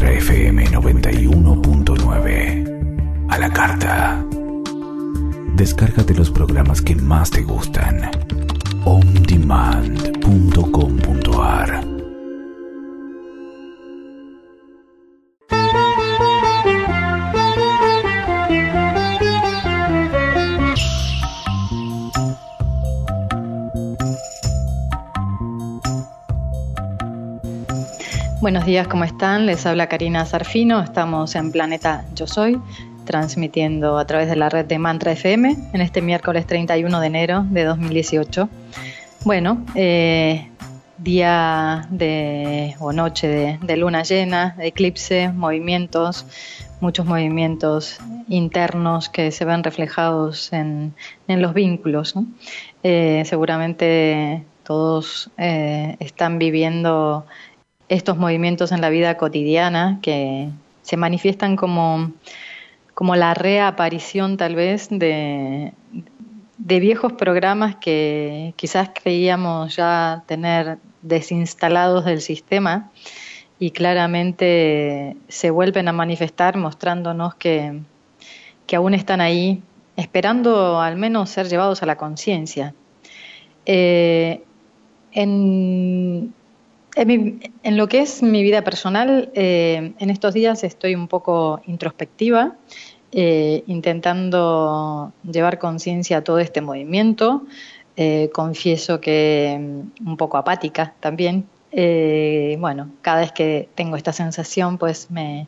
Mantra FM 91.9. A la carta. Descárgate los programas que más te gustan. ondemand.com.ar. Buenos días, ¿cómo están? Les habla Karina Zarfino, estamos en Planeta Yo Soy, transmitiendo a través de la red de Mantra FM en este miércoles 31 de enero de 2018. Bueno, día o noche de luna llena, de eclipse, muchos movimientos internos que se ven reflejados en los vínculos, ¿no? Seguramente todos están viviendo estos movimientos en la vida cotidiana que se manifiestan como la reaparición tal vez de viejos programas que quizás creíamos ya tener desinstalados del sistema y claramente se vuelven a manifestar mostrándonos que aún están ahí, esperando al menos ser llevados a la conciencia. En lo que es mi vida personal, en estos días estoy un poco introspectiva, intentando llevar conciencia a todo este movimiento. Confieso que un poco apática también. Bueno, cada vez que tengo esta sensación, pues me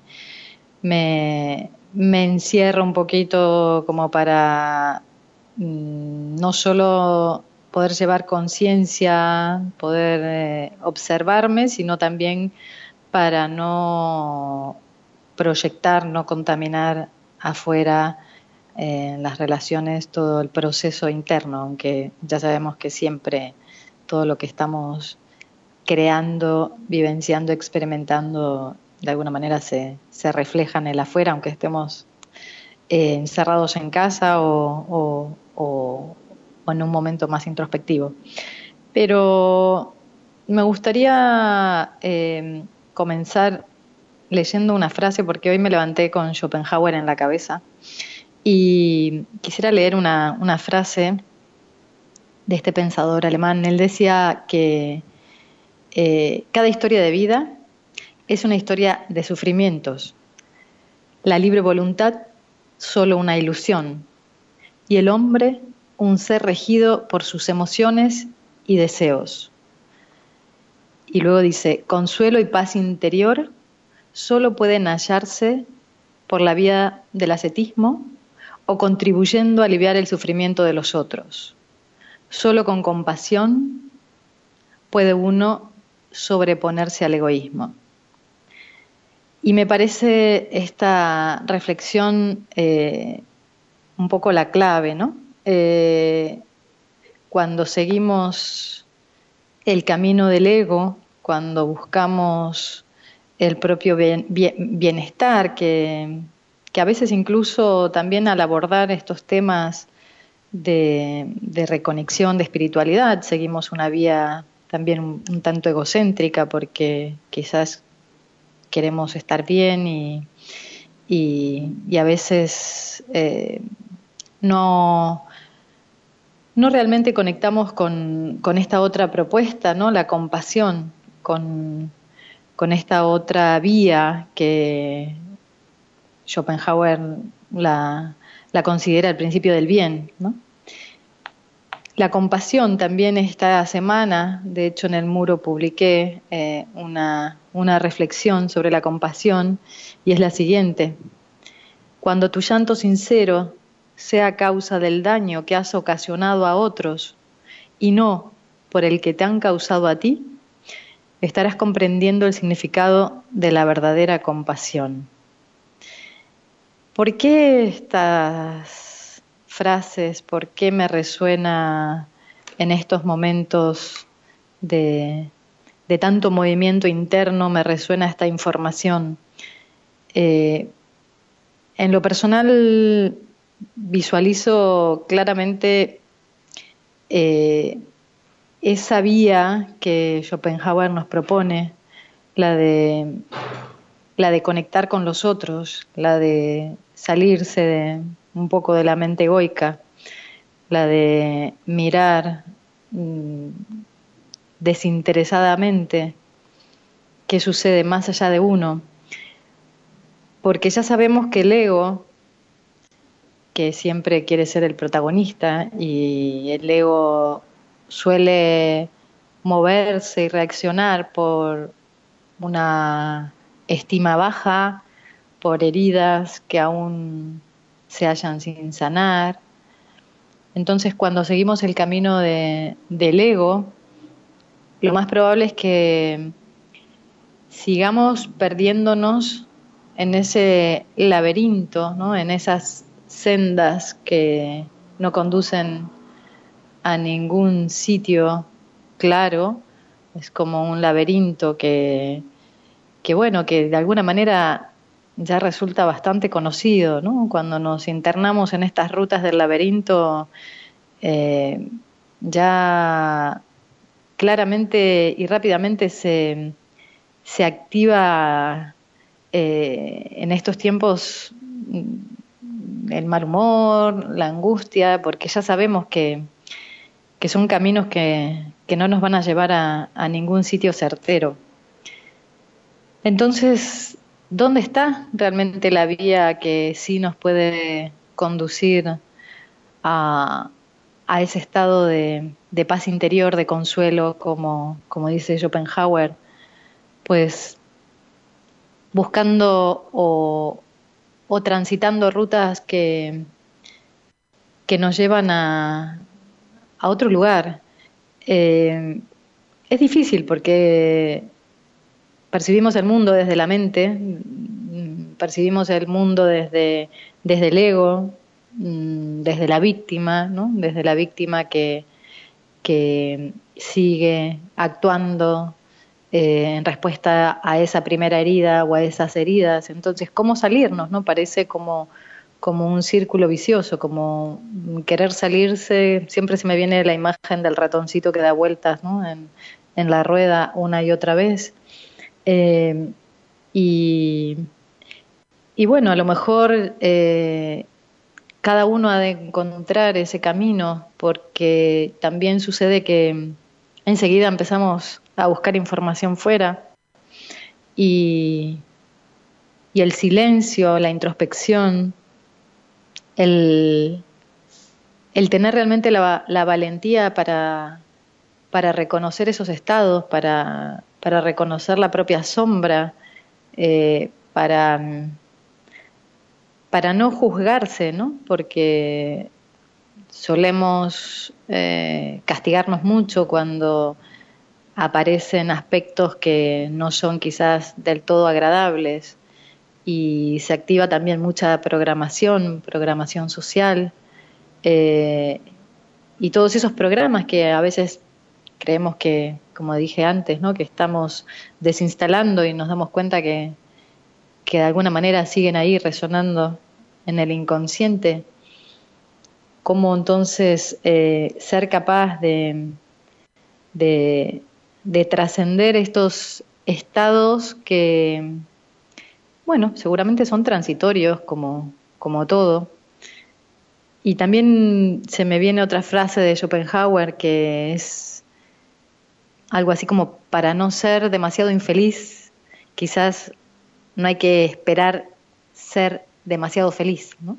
encierro un poquito como para no solo poder llevar conciencia, poder observarme, sino también para no proyectar, no contaminar afuera en las relaciones todo el proceso interno, aunque ya sabemos que siempre todo lo que estamos creando, vivenciando, experimentando, de alguna manera se refleja en el afuera, aunque estemos encerrados en casa o en un momento más introspectivo. Pero me gustaría comenzar leyendo una frase, porque hoy me levanté con Schopenhauer en la cabeza y quisiera leer una frase de este pensador alemán. Él decía que cada historia de vida es una historia de sufrimientos, la libre voluntad solo una ilusión y el hombre un ser regido por sus emociones y deseos. Y luego dice, consuelo y paz interior solo pueden hallarse por la vía del ascetismo o contribuyendo a aliviar el sufrimiento de los otros. Solo con compasión puede uno sobreponerse al egoísmo. Y me parece esta reflexión un poco la clave, ¿no? Cuando seguimos el camino del ego, cuando buscamos el propio bienestar, que a veces incluso también al abordar estos temas de reconexión, de espiritualidad, seguimos una vía también un tanto egocéntrica porque quizás queremos estar bien y a veces no realmente conectamos con esta otra propuesta, ¿no? La compasión, con esta otra vía que Schopenhauer la considera el principio del bien, ¿no? La compasión también esta semana, de hecho en el muro publiqué una reflexión sobre la compasión y es la siguiente. Cuando tu llanto sincero sea causa del daño que has ocasionado a otros y no por el que te han causado a ti, estarás comprendiendo el significado de la verdadera compasión. ¿Por qué estas frases? ¿Por qué me resuena en estos momentos de tanto movimiento interno? Me resuena esta información. En lo personal visualizo claramente esa vía que Schopenhauer nos propone, la de la de conectar con los otros, la de salirse un poco de la mente egoica, la de mirar desinteresadamente qué sucede más allá de uno, porque ya sabemos que el ego, que siempre quiere ser el protagonista, y el ego suele moverse y reaccionar por una estima baja, por heridas que aún se hallan sin sanar. Entonces, cuando seguimos el camino del ego, lo más probable es que sigamos perdiéndonos en ese laberinto, ¿no? En esas sendas que no conducen a ningún sitio claro. Es como un laberinto que bueno, que de alguna manera ya resulta bastante conocido, ¿no? Cuando nos internamos en estas rutas del laberinto, ya claramente y rápidamente se activa en estos tiempos el mal humor, la angustia, porque ya sabemos que son caminos que no nos van a llevar a ningún sitio certero. Entonces, ¿dónde está realmente la vía que sí nos puede conducir a ese estado de paz interior, de consuelo, como dice Schopenhauer? Pues buscando o transitando rutas que nos llevan a otro lugar. Es difícil porque percibimos el mundo desde la mente, percibimos el mundo desde el ego, desde la víctima, ¿no? Desde la víctima que sigue actuando en respuesta a esa primera herida o a esas heridas. Entonces, ¿cómo salirnos, no? Parece como un círculo vicioso, como querer salirse. Siempre se me viene la imagen del ratoncito que da vueltas, ¿no? en la rueda una y otra vez. Y bueno, a lo mejor cada uno ha de encontrar ese camino, porque también sucede que enseguida empezamos a buscar información fuera y el silencio, la introspección, el tener realmente la valentía para reconocer esos estados, para reconocer la propia sombra, para no juzgarse, ¿no? Porque solemos castigarnos mucho cuando aparecen aspectos que no son quizás del todo agradables, y se activa también mucha programación social, y todos esos programas que a veces creemos que, como dije antes, ¿no? Que estamos desinstalando y nos damos cuenta que de alguna manera siguen ahí resonando en el inconsciente. ¿Cómo entonces ser capaz de trascender estos estados que, bueno, seguramente son transitorios como todo? Y también se me viene otra frase de Schopenhauer que es algo así como: para no ser demasiado infeliz, quizás no hay que esperar ser demasiado feliz, ¿no?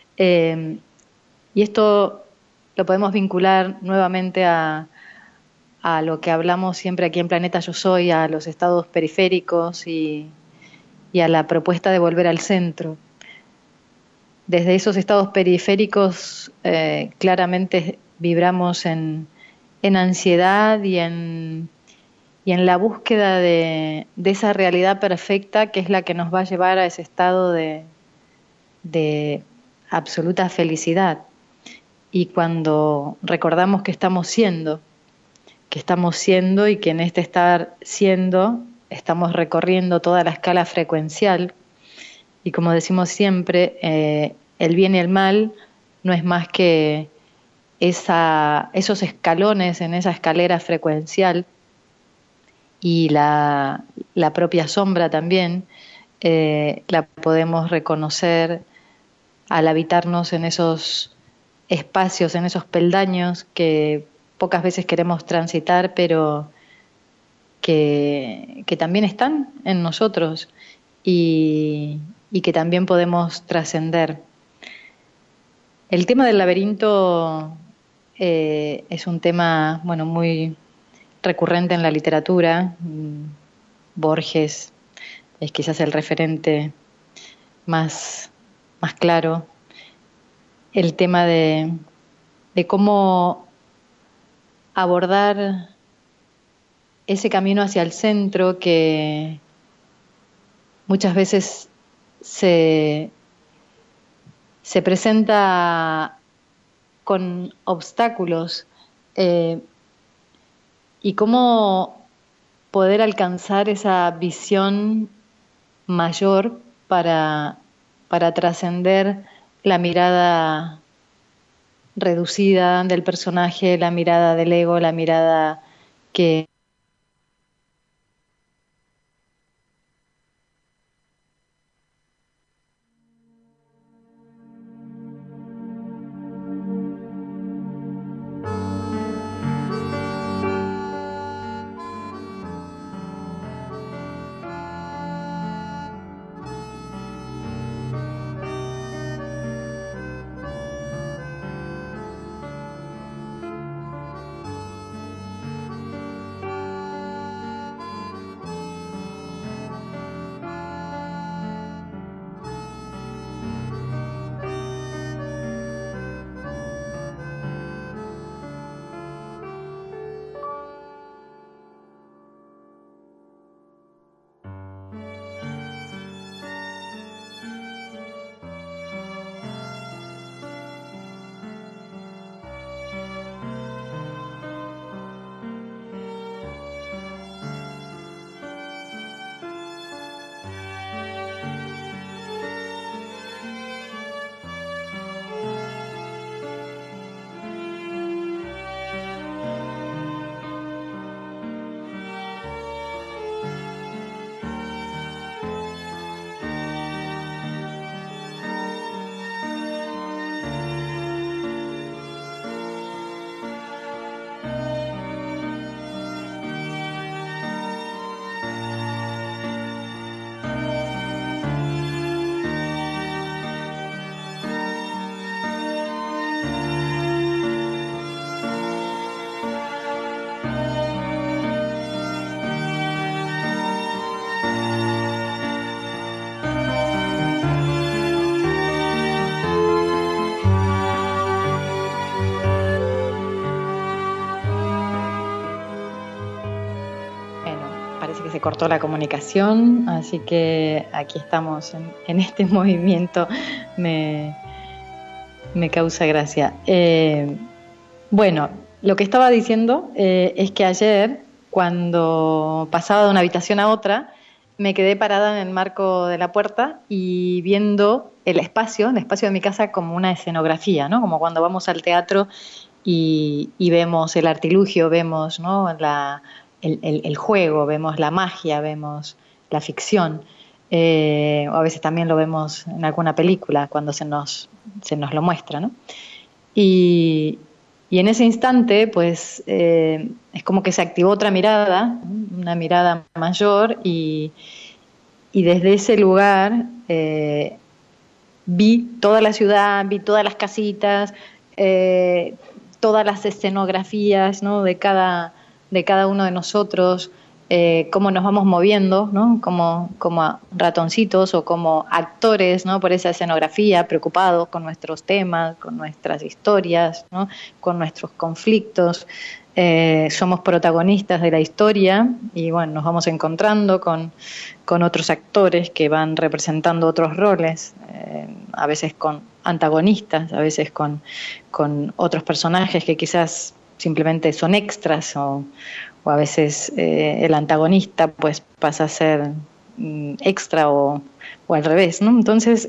Y esto lo podemos vincular nuevamente a lo que hablamos siempre aquí en Planeta Yo Soy, a los estados periféricos y a la propuesta de volver al centro. Desde esos estados periféricos claramente vibramos en ansiedad y en la búsqueda de esa realidad perfecta que es la que nos va a llevar a ese estado de absoluta felicidad. Y cuando recordamos que estamos siendo y que en este estar siendo estamos recorriendo toda la escala frecuencial, y como decimos siempre, el bien y el mal no es más que esos escalones en esa escalera frecuencial, y la propia sombra también, la podemos reconocer al habitarnos en esos espacios, en esos peldaños que pocas veces queremos transitar, pero que también están en nosotros y que también podemos trascender. El tema del laberinto es un tema, bueno, muy recurrente en la literatura. Borges es quizás el referente más claro. El tema de cómo abordar ese camino hacia el centro que muchas veces se presenta con obstáculos, y cómo poder alcanzar esa visión mayor para trascender la mirada reducida del personaje, la mirada del ego, la mirada que se cortó la comunicación, así que aquí estamos en este movimiento, me causa gracia. Bueno, lo que estaba diciendo es que ayer, cuando pasaba de una habitación a otra, me quedé parada en el marco de la puerta y viendo el espacio de mi casa como una escenografía, ¿no? Como cuando vamos al teatro y vemos el artilugio, vemos, ¿no?, el juego, vemos la magia, vemos la ficción. O a veces también lo vemos en alguna película cuando se nos lo muestra, ¿no? Y en ese instante, pues, es como que se activó otra mirada, una mirada mayor, y desde ese lugar vi toda la ciudad, vi todas las casitas, todas las escenografías, ¿no?, de cada uno de nosotros, cómo nos vamos moviendo, ¿no?, como ratoncitos o como actores, ¿no?, por esa escenografía, preocupados con nuestros temas, con nuestras historias, ¿no?, con nuestros conflictos. Somos protagonistas de la historia y bueno, nos vamos encontrando con otros actores que van representando otros roles, a veces con antagonistas, a veces con otros personajes que quizás simplemente son extras, o a veces el antagonista pues pasa a ser extra o al revés, ¿no? Entonces,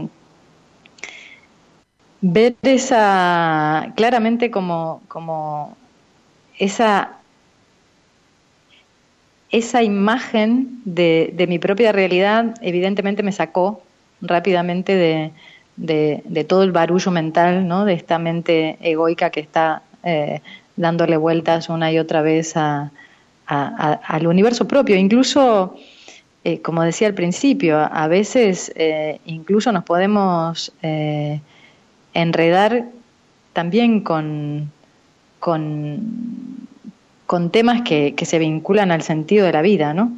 ver esa claramente como esa esa imagen de mi propia realidad evidentemente me sacó rápidamente de todo el barullo mental, ¿no? De esta mente egoica que está dándole vueltas una y otra vez al universo propio. Incluso, como decía al principio, a veces incluso nos podemos enredar también con temas que se vinculan al sentido de la vida, ¿no?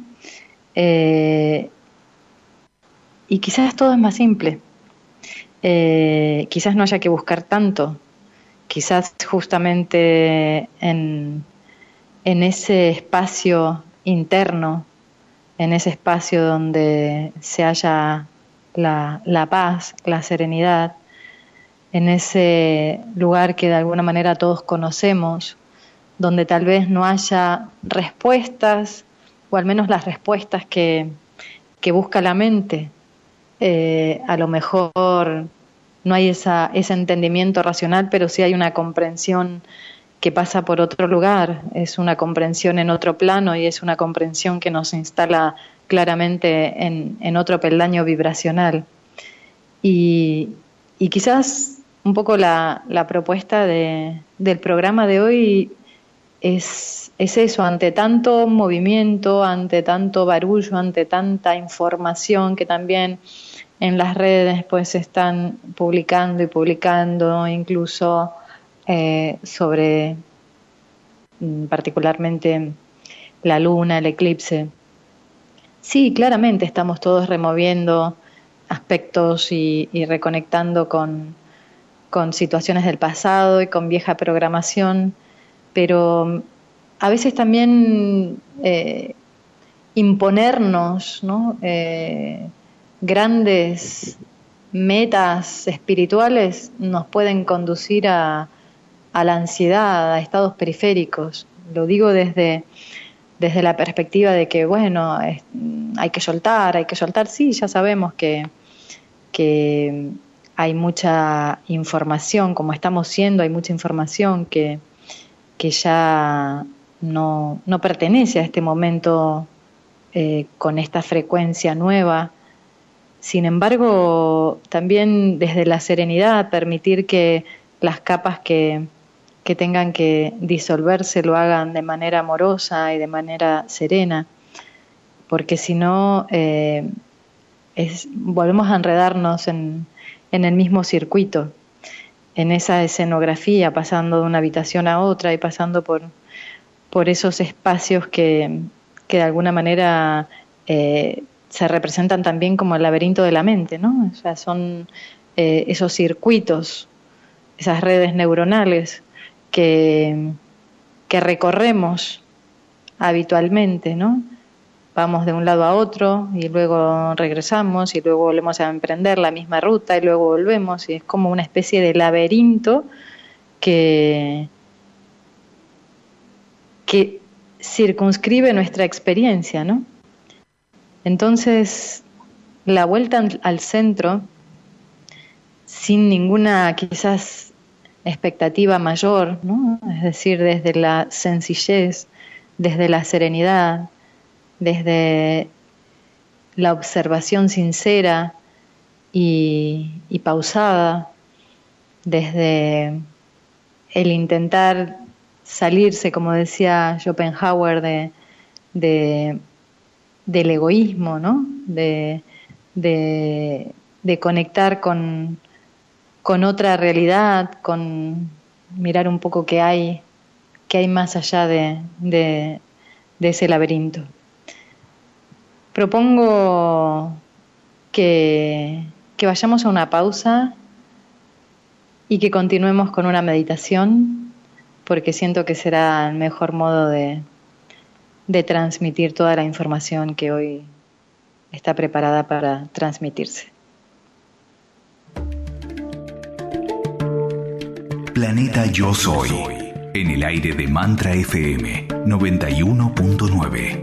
Y quizás todo es más simple. Quizás no haya que buscar tanto. Quizás justamente en ese espacio interno, en ese espacio donde se halla la paz, la serenidad, en ese lugar que de alguna manera todos conocemos, donde tal vez no haya respuestas, o al menos las respuestas que busca la mente. A lo mejor no hay ese entendimiento racional, pero sí hay una comprensión que pasa por otro lugar, es una comprensión en otro plano y es una comprensión que nos instala claramente en otro peldaño vibracional. Y quizás un poco la propuesta del programa de hoy es eso, ante tanto movimiento, ante tanto barullo, ante tanta información que también en las redes pues se están publicando y publicando, incluso sobre particularmente la luna, el eclipse. Sí, claramente estamos todos removiendo aspectos y reconectando con situaciones del pasado y con vieja programación, pero a veces también imponernos, ¿no? Grandes metas espirituales nos pueden conducir a la ansiedad, a estados periféricos. Lo digo desde la perspectiva de que, bueno, hay que soltar, sí, ya sabemos que hay mucha información, como estamos siendo, hay mucha información que ya no pertenece a este momento con esta frecuencia nueva. Sin embargo, también desde la serenidad, permitir que las capas que tengan que disolverse lo hagan de manera amorosa y de manera serena, porque si no volvemos a enredarnos en el mismo circuito, en esa escenografía, pasando de una habitación a otra y pasando por esos espacios que de alguna manera se representan también como el laberinto de la mente, ¿no? O sea, son esos circuitos, esas redes neuronales que recorremos habitualmente, ¿no? Vamos de un lado a otro y luego regresamos y luego volvemos a emprender la misma ruta y luego volvemos, y es como una especie de laberinto que circunscribe nuestra experiencia, ¿no? Entonces, la vuelta al centro, sin ninguna quizás expectativa mayor, ¿no? Es decir, desde la sencillez, desde la serenidad, desde la observación sincera y pausada, desde el intentar salirse, como decía Schopenhauer, del egoísmo, ¿no? De conectar con otra realidad, con mirar un poco qué hay más allá de ese laberinto. Propongo que vayamos a una pausa y que continuemos con una meditación, porque siento que será el mejor modo de transmitir toda la información que hoy está preparada para transmitirse. Planeta Yo Soy, en el aire de Mantra FM 91.9.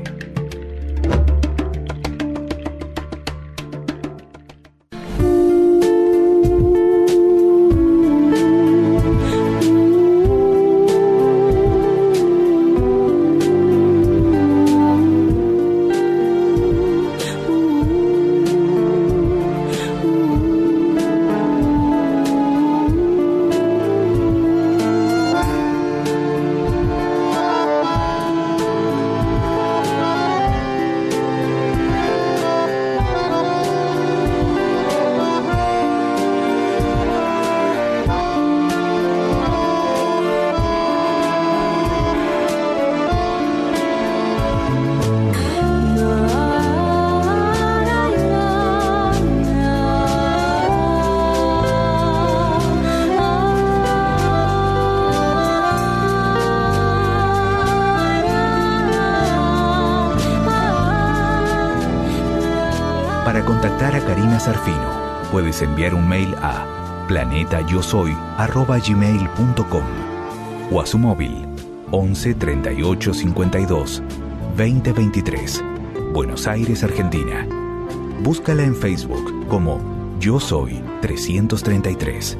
Para contactar a Karina Zarfino, puedes enviar un mail a planetayosoy@gmail.com o a su móvil 11 38 52 20 23, Buenos Aires, Argentina. Búscala en Facebook como Yo Soy 333.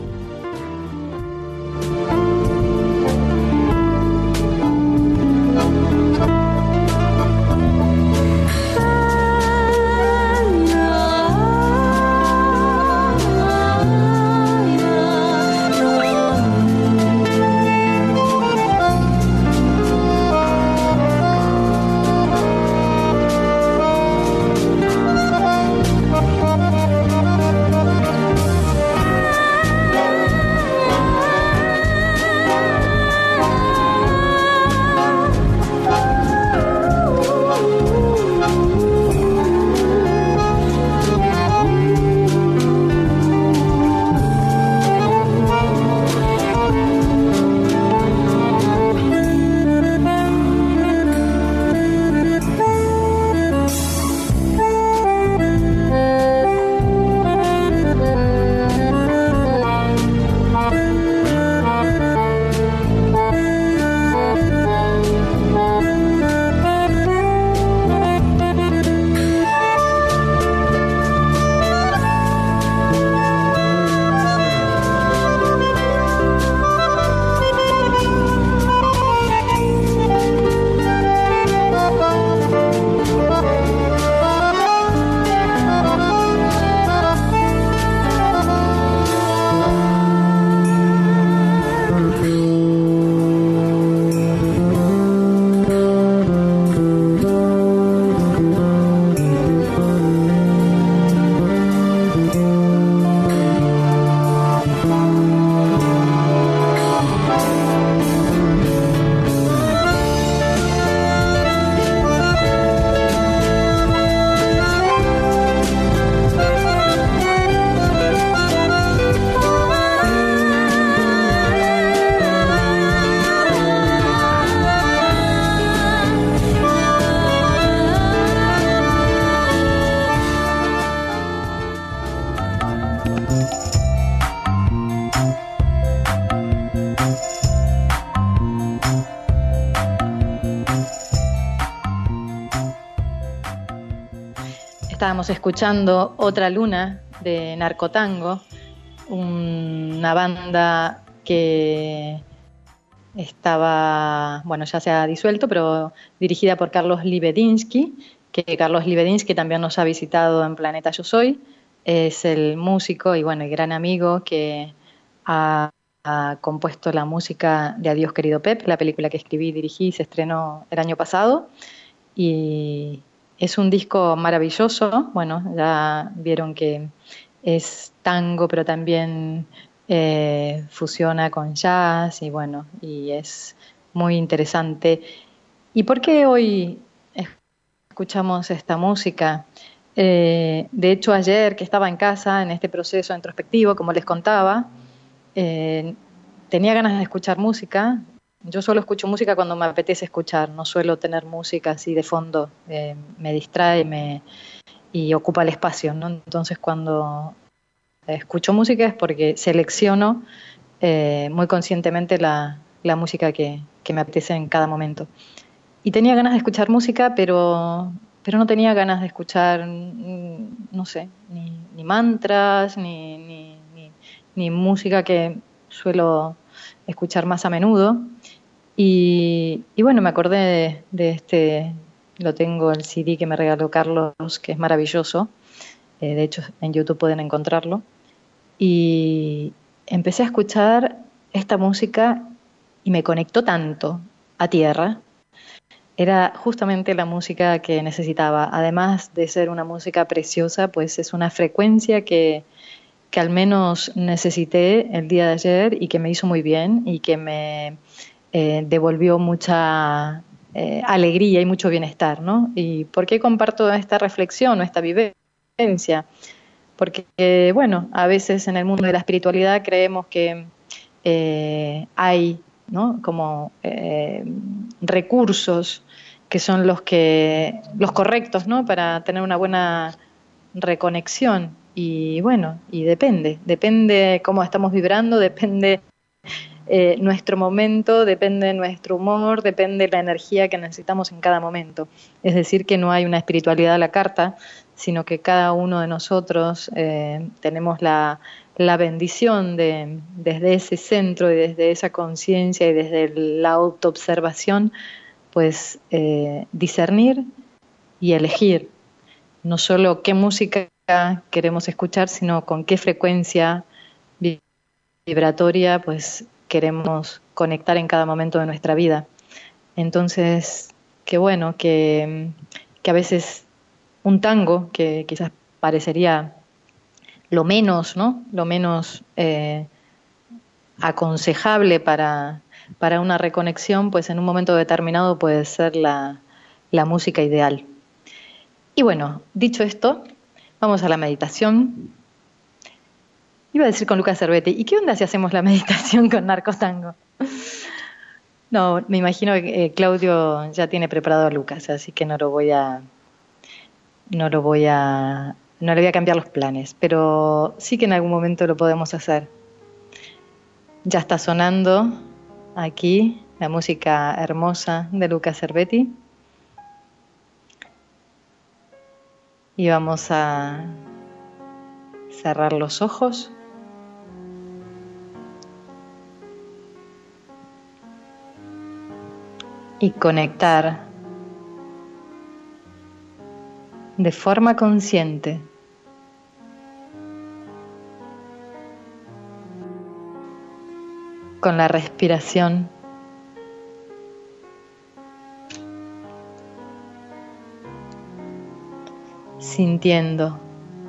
Estábamos escuchando Otra Luna de Narcotango, una banda que estaba, bueno, ya se ha disuelto, pero dirigida por Carlos Libedinsky, que Carlos Libedinsky también nos ha visitado en Planeta Yo Soy. Es el músico y bueno, el gran amigo que ha compuesto la música de Adiós Querido Pep, la película que escribí y dirigí, se estrenó el año pasado. Y es un disco maravilloso. Bueno, ya vieron que es tango, pero también fusiona con jazz y bueno, y es muy interesante. ¿Y por qué hoy escuchamos esta música? De hecho, ayer que estaba en casa en este proceso introspectivo, como les contaba, tenía ganas de escuchar música. Yo solo escucho música cuando me apetece escuchar, no suelo tener música así de fondo, me distrae y ocupa el espacio, ¿no? Entonces cuando escucho música es porque selecciono muy conscientemente la música que me apetece en cada momento. Y tenía ganas de escuchar música, pero no tenía ganas de escuchar, no sé, ni mantras, ni música que suelo escuchar más a menudo. Y bueno, me acordé de este, lo tengo, el CD que me regaló Carlos, que es maravilloso. De hecho, en YouTube pueden encontrarlo. Y empecé a escuchar esta música y me conectó tanto a tierra. Era justamente la música que necesitaba. Además de ser una música preciosa, pues es una frecuencia que al menos necesité el día de ayer y que me hizo muy bien y que me devolvió mucha alegría y mucho bienestar, ¿no? ¿Y por qué comparto esta reflexión o esta vivencia? Porque, bueno, a veces en el mundo de la espiritualidad creemos que hay, ¿no?, como recursos que son los correctos, ¿no?, para tener una buena reconexión. Y bueno, y depende cómo estamos vibrando, depende nuestro momento, depende nuestro humor, depende la energía que necesitamos en cada momento. Es decir, que no hay una espiritualidad a la carta, sino que cada uno de nosotros tenemos la bendición de, desde ese centro y desde esa conciencia y desde la autoobservación, pues discernir y elegir no solo qué música queremos escuchar, sino con qué frecuencia vibratoria pues queremos conectar en cada momento de nuestra vida. Entonces, qué bueno que a veces un tango, que quizás parecería lo menos, ¿no? Lo menos aconsejable para una reconexión, pues en un momento determinado puede ser la música ideal. Y bueno, dicho esto, vamos a la meditación. Iba a decir con Luca Cervetti, ¿y qué onda si hacemos la meditación con Narcotango? No, me imagino que Claudio ya tiene preparado a Lucas, así que no le voy a cambiar los planes, pero sí que en algún momento lo podemos hacer. Ya está sonando aquí la música hermosa de Luca Cervetti. Y vamos a cerrar los ojos. Y conectar de forma consciente con la respiración, sintiendo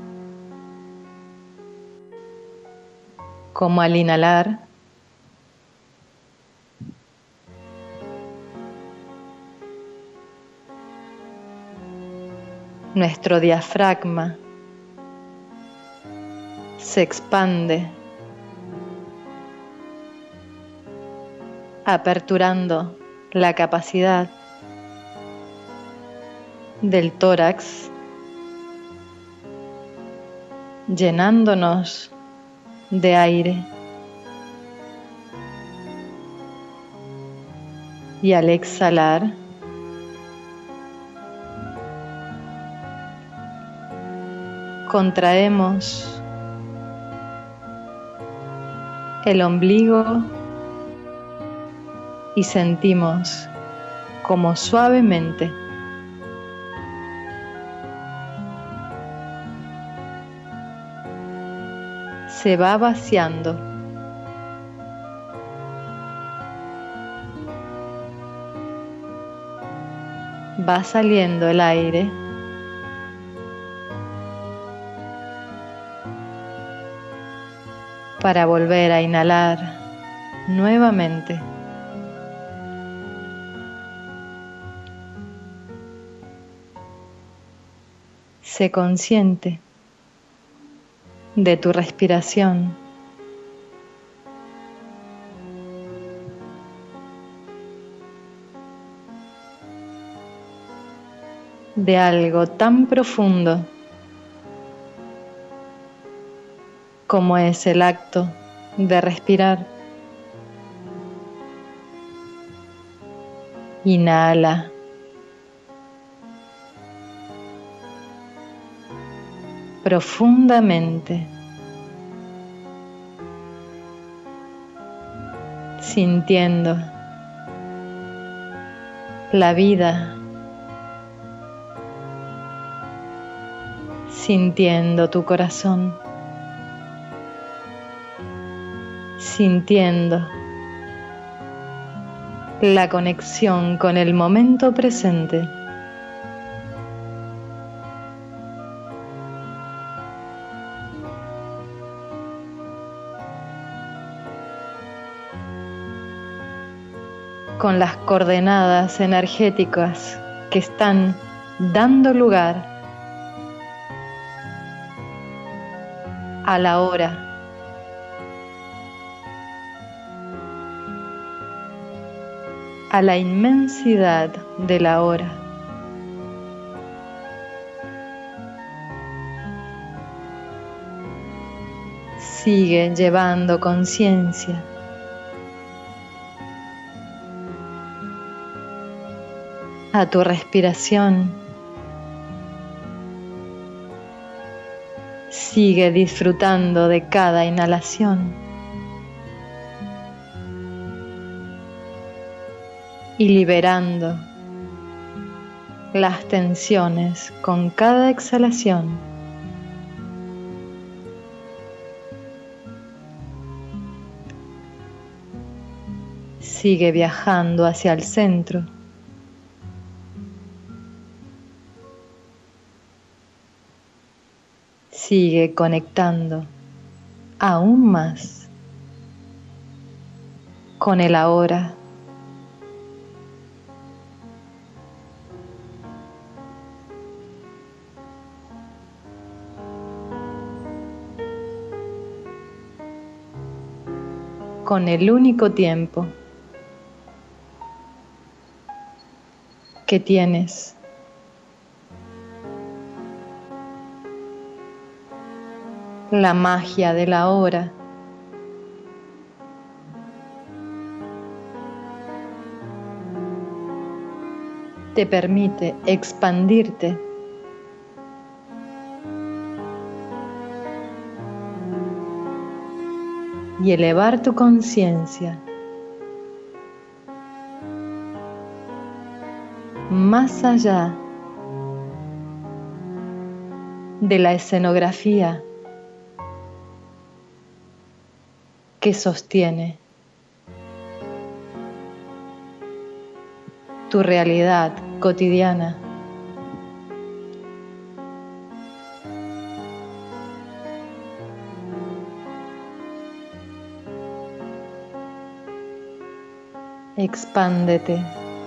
cómo al inhalar nuestro diafragma se expande, aperturando la capacidad del tórax, llenándonos de aire. Y al exhalar, contraemos el ombligo y sentimos como suavemente se va vaciando va saliendo el aire para volver a inhalar nuevamente. Sé consciente de tu respiración. De algo tan profundo como es el acto de respirar. Inhala. Profundamente, sintiendo la vida, sintiendo tu corazón, sintiendo la conexión con el momento presente. Con las coordenadas energéticas que están dando lugar a la hora, a la inmensidad de la hora. Sigue llevando conciencia. A tu respiración. Sigue disfrutando de cada inhalación. Y liberando las tensiones con cada exhalación. Sigue viajando hacia el centro. Sigue conectando aún más con el ahora. Con el único tiempo que tienes. La magia de la hora. Te permite expandirte y elevar tu conciencia más allá de la escenografía que sostiene tu realidad cotidiana. Expándete.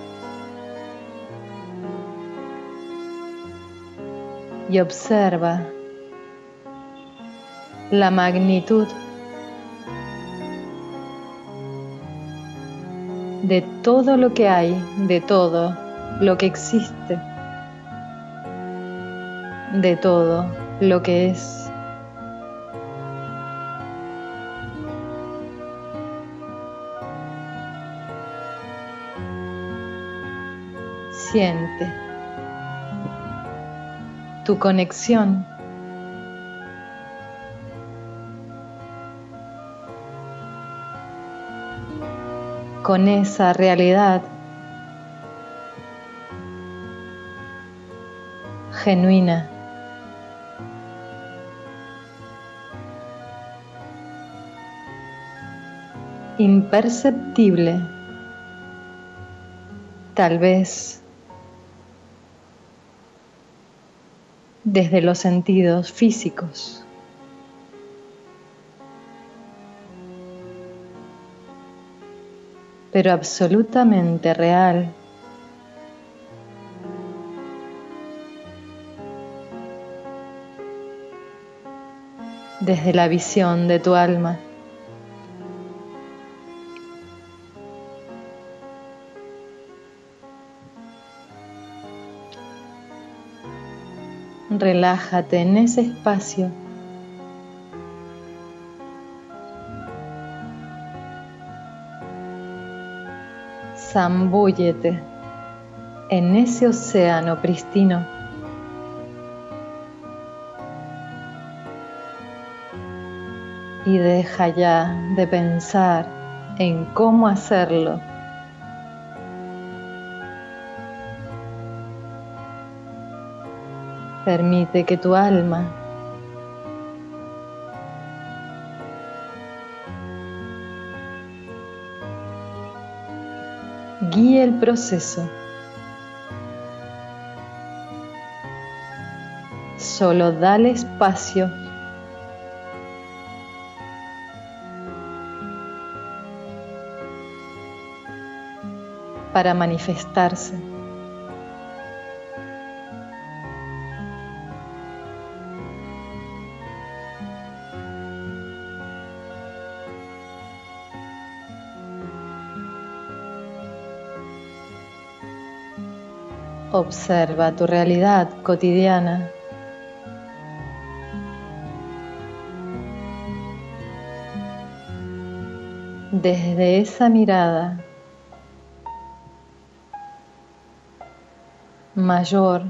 Y observa la magnitud de todo lo que hay, de todo lo que existe, de todo lo que es. Siente tu conexión con esa realidad genuina, imperceptible, tal vez desde los sentidos físicos. Pero absolutamente real. Desde la visión de tu alma. Relájate en ese espacio. Zambúllete en ese océano pristino. Y deja ya de pensar en cómo hacerlo. Permite que tu alma guíe el proceso. Solo dale espacio para manifestarse. Observa tu realidad cotidiana. desde esa mirada mayor,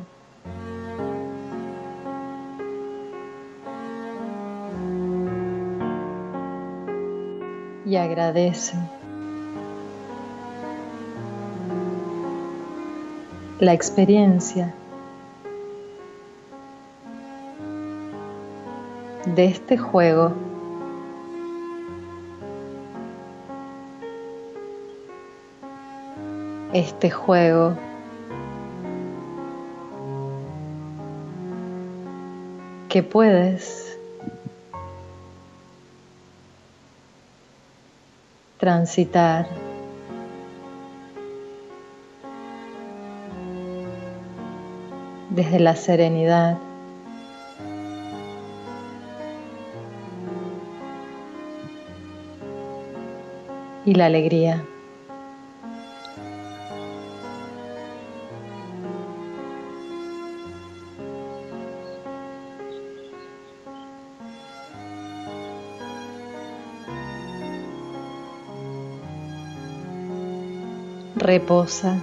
y agradece la experiencia de este juego. Este juego que puedes transitar desde la serenidad y la alegría. Reposa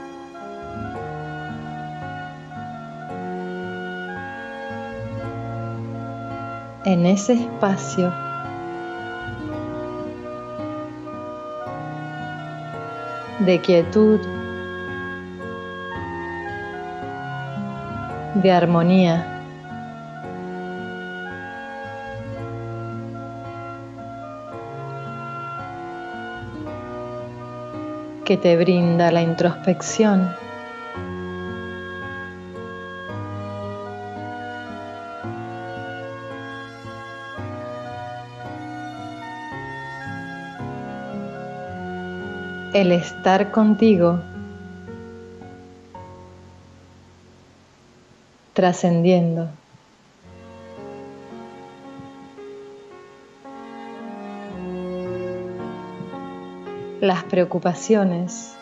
en ese espacio de quietud, de armonía, que te brinda la introspección, el estar contigo, trascendiendo. Las preocupaciones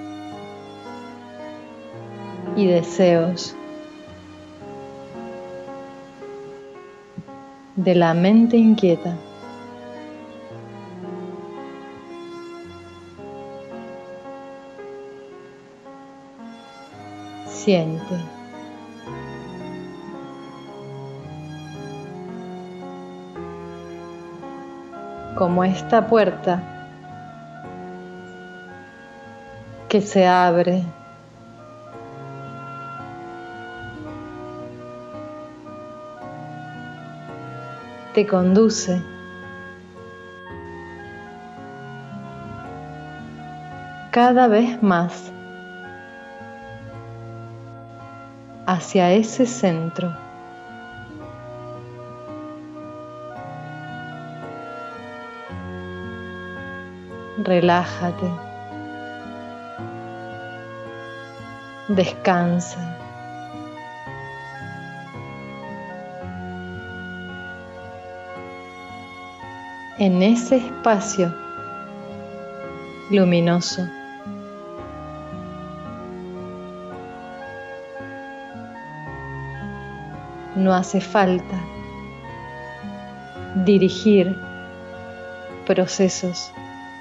y deseos de la mente inquieta. Siente como esta puerta que se abre te conduce cada vez más hacia ese centro. Relájate, descansa. En ese espacio luminoso. No hace falta dirigir procesos.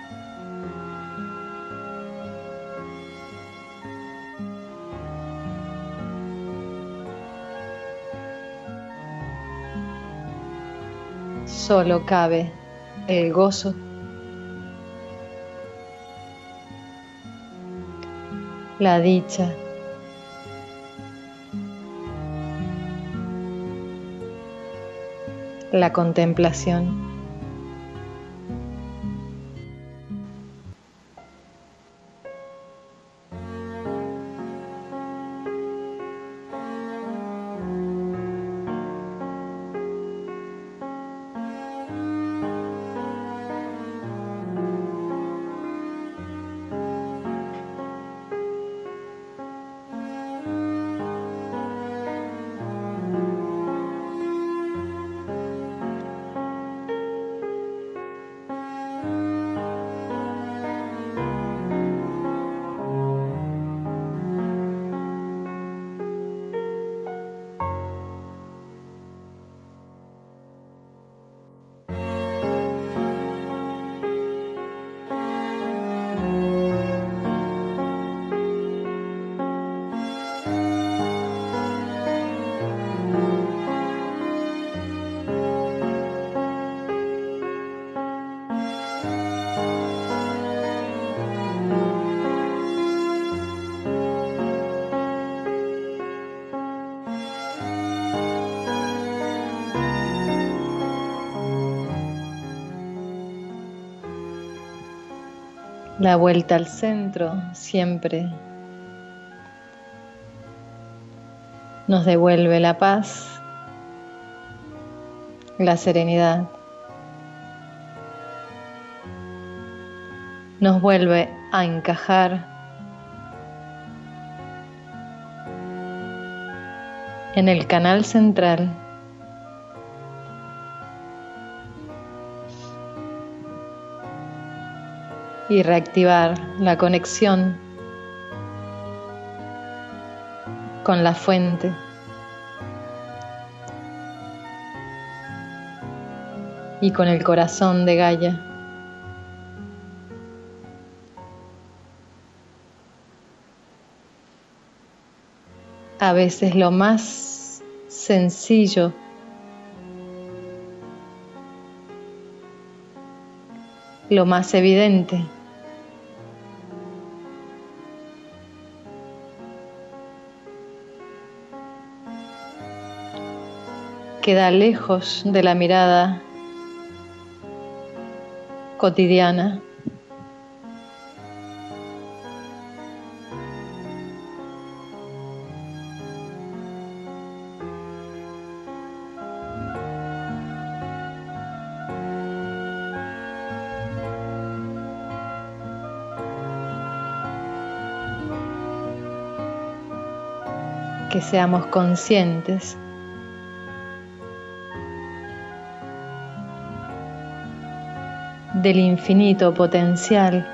Solo cabe el gozo, la dicha, la contemplación. La vuelta al centro siempre nos devuelve la paz, la serenidad. Nos vuelve a encajar en el canal central. Y reactivar la conexión con la fuente. Y con el corazón de Gaia. A veces lo más sencillo lo más evidente queda lejos de la mirada cotidiana. Que seamos conscientes del infinito potencial,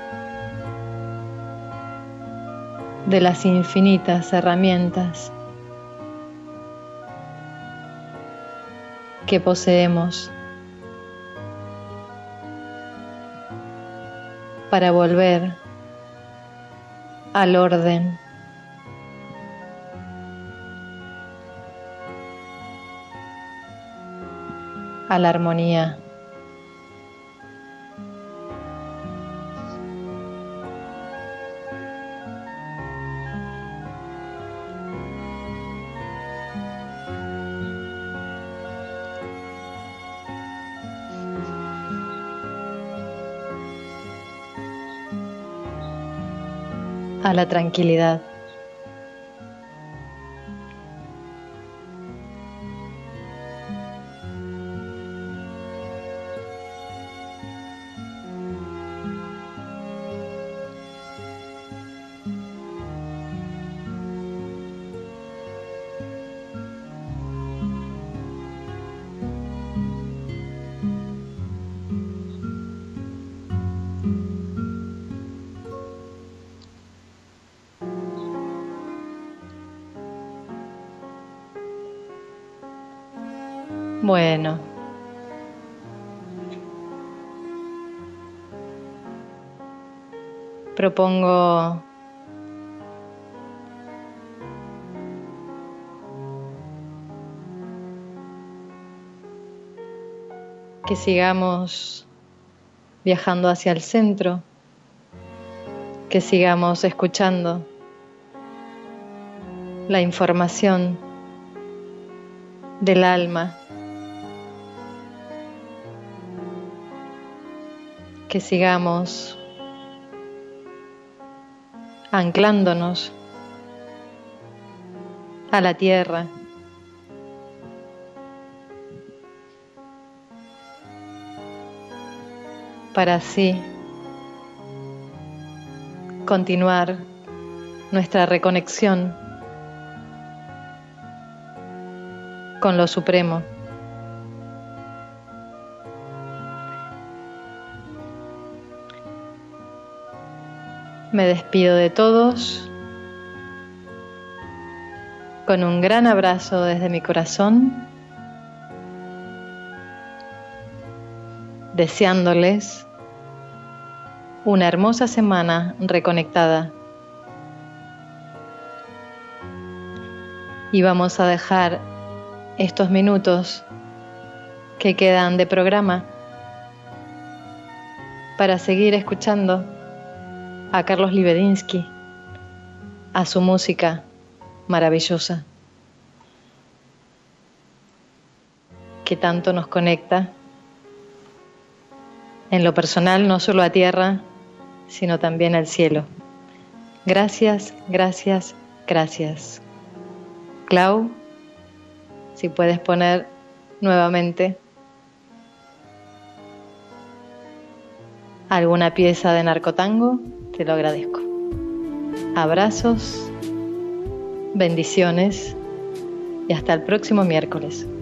de las infinitas herramientas que poseemos para volver al orden, a la armonía. A la tranquilidad. Bueno, propongo que sigamos viajando hacia el centro, que sigamos escuchando la información del alma, que sigamos anclándonos a la tierra, para así continuar nuestra reconexión con lo supremo. Me despido de todos con un gran abrazo desde mi corazón, deseándoles una hermosa semana reconectada. Y vamos a dejar estos minutos que quedan de programa para seguir escuchando a Carlos Libedinsky, a su música maravillosa, que tanto nos conecta en lo personal, no solo a tierra, sino también el cielo. Gracias, gracias, gracias. Clau, si puedes poner nuevamente alguna pieza de narcotango, te lo agradezco. Abrazos, bendiciones y hasta el próximo miércoles.